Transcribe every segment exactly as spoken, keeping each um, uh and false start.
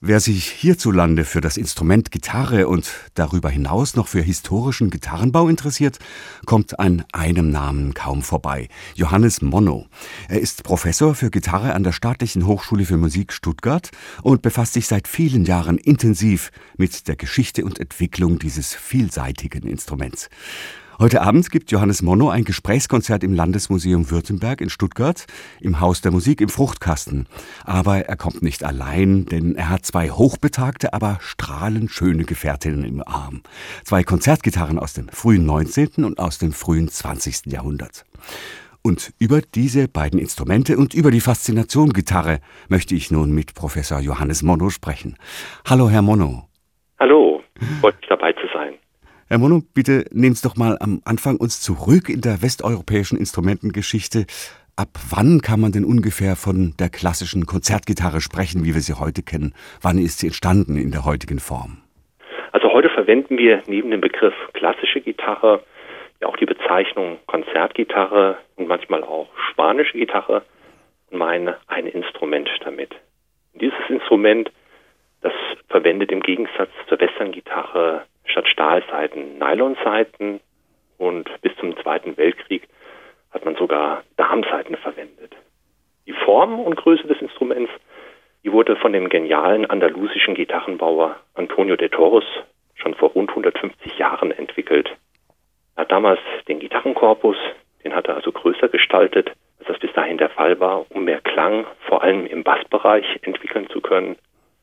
Wer sich hierzulande für das Instrument Gitarre und darüber hinaus noch für historischen Gitarrenbau interessiert, kommt an einem Namen kaum vorbei: Johannes Monno. Er ist Professor für Gitarre an der Staatlichen Hochschule für Musik Stuttgart und befasst sich seit vielen Jahren intensiv mit der Geschichte und Entwicklung dieses vielseitigen Instruments. Heute Abend gibt Johannes Monno ein Gesprächskonzert im Landesmuseum Württemberg in Stuttgart, im Haus der Musik im Fruchtkasten. Aber er kommt nicht allein, denn er hat zwei hochbetagte, aber strahlend schöne Gefährtinnen im Arm. Zwei Konzertgitarren aus dem frühen neunzehnten und aus dem frühen zwanzigsten Jahrhundert. Und über diese beiden Instrumente und über die Faszination Gitarre möchte ich nun mit Professor Johannes Monno sprechen. Hallo, Herr Monno. Hallo, freut mich dabei zu sein. Herr Monno, bitte nehmen Sie doch mal am Anfang uns zurück in der westeuropäischen Instrumentengeschichte. Ab wann kann man denn ungefähr von der klassischen Konzertgitarre sprechen, wie wir sie heute kennen? Wann ist sie entstanden in der heutigen Form? Also heute verwenden wir neben dem Begriff klassische Gitarre ja auch die Bezeichnung Konzertgitarre und manchmal auch spanische Gitarre und meinen ein Instrument damit. Dieses Instrument, das verwendet im Gegensatz zur Westerngitarre statt Stahlsaiten Nylonsaiten, und bis zum Zweiten Weltkrieg hat man sogar Darmsaiten verwendet. Die Form und Größe des Instruments, die wurde von dem genialen andalusischen Gitarrenbauer Antonio de Torres schon vor rund hundertfünfzig Jahren entwickelt. Er hat damals den Gitarrenkorpus, den hat er also größer gestaltet, als das bis dahin der Fall war, um mehr Klang, vor allem im Bassbereich, entwickeln zu können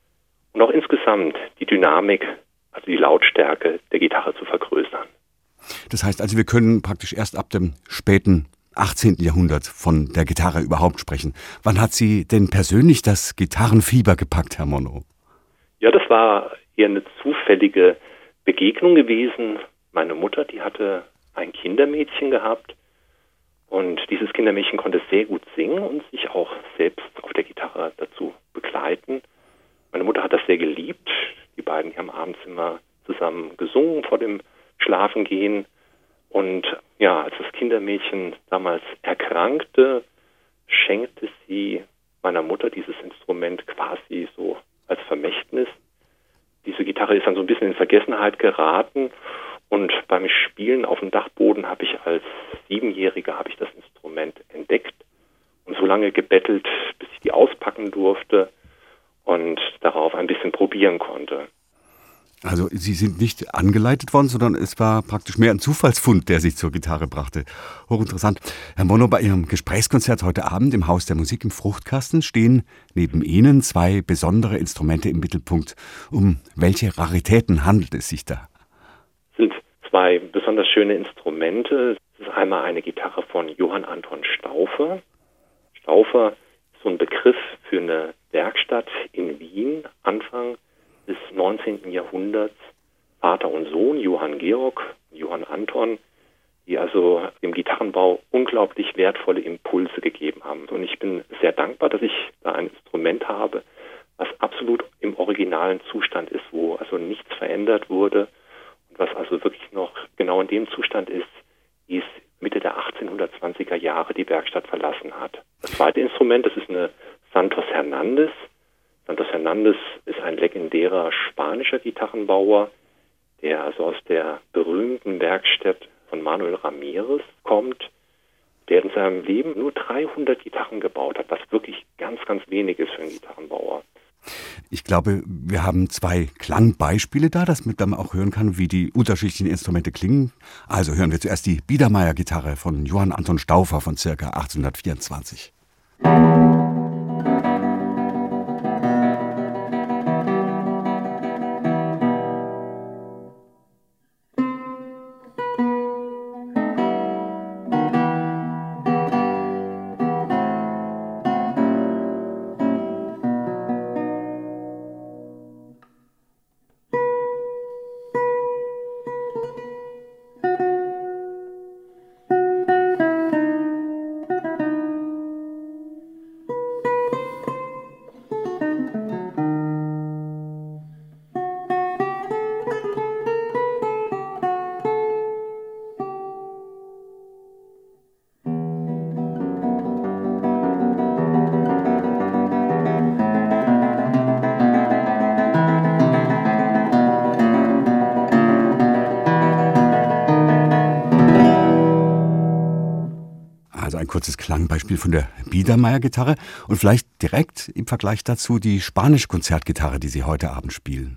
und auch insgesamt die Dynamik, also die Lautstärke der Gitarre zu vergrößern. Das heißt also, wir können praktisch erst ab dem späten achtzehnten Jahrhundert von der Gitarre überhaupt sprechen. Wann hat Sie denn persönlich das Gitarrenfieber gepackt, Herr Monno? Ja, das war eher eine zufällige Begegnung gewesen. Meine Mutter, die hatte ein Kindermädchen gehabt und dieses Kindermädchen konnte sehr gut singen und sich auch selbst auf der Gitarre dazu begleiten. Meine Mutter hat das sehr geliebt. Die beiden, die haben abends immer zusammen gesungen vor dem Schlafengehen. Und ja, als das Kindermädchen damals erkrankte, schenkte sie meiner Mutter dieses Instrument quasi so als Vermächtnis. Diese Gitarre ist dann so ein bisschen in Vergessenheit geraten. Und beim Spielen auf dem Dachboden habe ich als Siebenjähriger habe ich das Instrument entdeckt und so lange gebettelt, bis ich die auspacken durfte und darauf ein bisschen probieren konnte. Also Sie sind nicht angeleitet worden, sondern es war praktisch mehr ein Zufallsfund, der Sie zur Gitarre brachte. Hochinteressant. Herr Monno, bei Ihrem Gesprächskonzert heute Abend im Haus der Musik im Fruchtkasten stehen neben Ihnen zwei besondere Instrumente im Mittelpunkt. Um welche Raritäten handelt es sich da? Es sind zwei besonders schöne Instrumente. Es ist einmal eine Gitarre von Johann Anton Stauffer. Stauffer ist so ein Begriff für eine Werkstatt in Wien, Anfang des neunzehnten Jahrhunderts. Vater und Sohn, Johann Georg und Johann Anton, die also dem Gitarrenbau unglaublich wertvolle Impulse gegeben haben. Und ich bin sehr dankbar, dass ich da ein Instrument habe, was absolut im originalen Zustand ist, wo also nichts verändert wurde und was also wirklich noch genau in dem Zustand ist, wie es Mitte der achtzehnhundertzwanziger Jahre die Werkstatt verlassen hat. Das zweite Instrument, das ist eine Santos Hernandez. Santos Hernandez ist ein legendärer spanischer Gitarrenbauer, der also aus der berühmten Werkstatt von Manuel Ramirez kommt, der in seinem Leben nur dreihundert Gitarren gebaut hat, was wirklich ganz, ganz wenig ist für einen Gitarrenbauer. Ich glaube, wir haben zwei Klangbeispiele da, dass man dann auch hören kann, wie die unterschiedlichen Instrumente klingen. Also hören wir zuerst die Biedermeier-Gitarre von Johann Anton Stauffer von ca. achtzehnhundertvierundzwanzig. kurzes Klangbeispiel von der Biedermeier-Gitarre und vielleicht direkt im Vergleich dazu die Spanisch-Konzertgitarre, die Sie heute Abend spielen.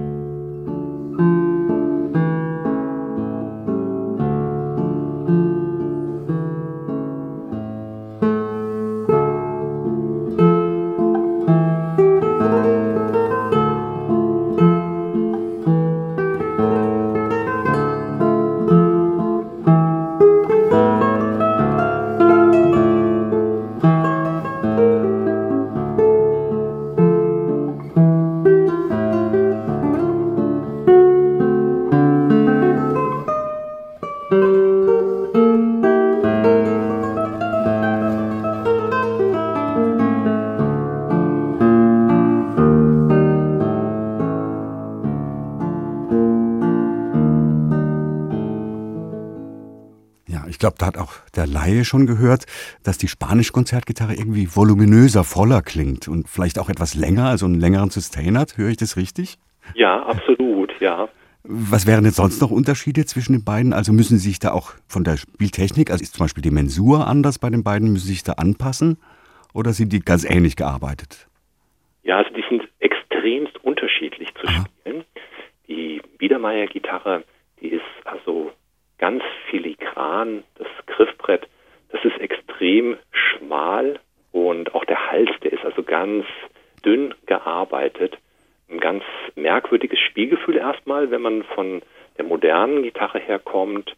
Ich glaube, da hat auch der Laie schon gehört, dass die Spanisch-Konzertgitarre irgendwie voluminöser, voller klingt und vielleicht auch etwas länger, also einen längeren Sustain hat. Höre ich das richtig? Ja, absolut, ja. Was wären jetzt sonst noch Unterschiede zwischen den beiden? Also müssen Sie sich da auch von der Spieltechnik, also ist zum Beispiel die Mensur anders bei den beiden, müssen Sie sich da anpassen oder sind die ganz ähnlich gearbeitet? Ja, also die sind extremst unterschiedlich zu Aha. spielen. Die Biedermeier-Gitarre, die ist also ganz filigran, das Griffbrett, das ist extrem schmal und auch der Hals, der ist also ganz dünn gearbeitet. Ein ganz merkwürdiges Spielgefühl erstmal, wenn man von der modernen Gitarre herkommt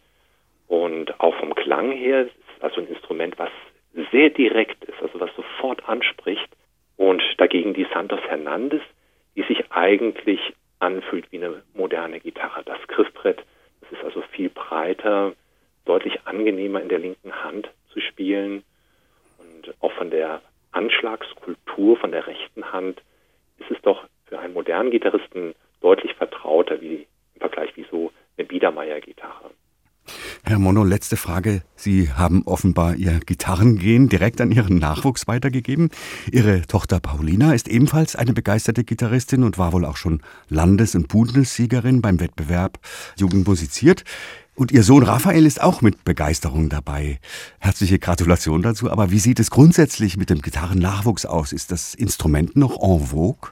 und auch vom Klang her, ist also ein Instrument, was sehr direkt ist, also was sofort anspricht. Und dagegen die Santos Hernandez, die sich eigentlich anfühlt wie eine moderne Gitarre. Das Griffbrett, das ist also viel breiter, deutlich angenehmer in der linken Hand zu spielen. Und auch von der Anschlagskultur, von der rechten Hand, ist es doch für einen modernen Gitarristen deutlich vertrauter wie im Vergleich wie so eine Biedermeier-Gitarre. Herr Monno, letzte Frage. Sie haben offenbar Ihr Gitarrengen direkt an Ihren Nachwuchs weitergegeben. Ihre Tochter Paulina ist ebenfalls eine begeisterte Gitarristin und war wohl auch schon Landes- und Bundessiegerin beim Wettbewerb Jugend musiziert. Und Ihr Sohn Raphael ist auch mit Begeisterung dabei. Herzliche Gratulation dazu. Aber wie sieht es grundsätzlich mit dem Gitarrennachwuchs aus? Ist das Instrument noch en vogue?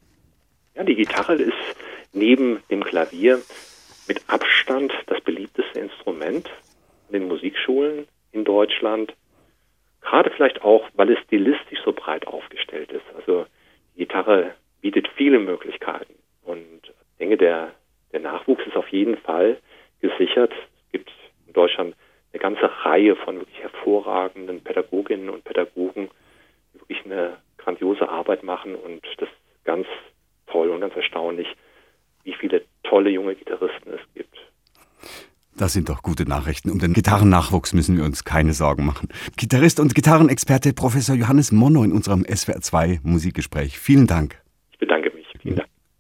Ja, die Gitarre ist neben dem Klavier mit Abstand das beliebteste Instrument in den Musikschulen in Deutschland. Gerade vielleicht auch, weil es stilistisch so breit aufgestellt ist. Also die Gitarre bietet viele Möglichkeiten. Und ich denke, der, der Nachwuchs ist auf jeden Fall gesichert. Es gibt in Deutschland eine ganze Reihe von wirklich hervorragenden Pädagoginnen und Pädagogen, die wirklich eine grandiose Arbeit machen. Und das ist ganz toll und ganz erstaunlich, wie viele tolle junge Gitarristen es gibt. Das sind doch gute Nachrichten. Um den Gitarrennachwuchs müssen wir uns keine Sorgen machen. Gitarrist und Gitarrenexperte Professor Johannes Monno in unserem S W R zwei Musikgespräch. Vielen Dank. Ich bedanke mich.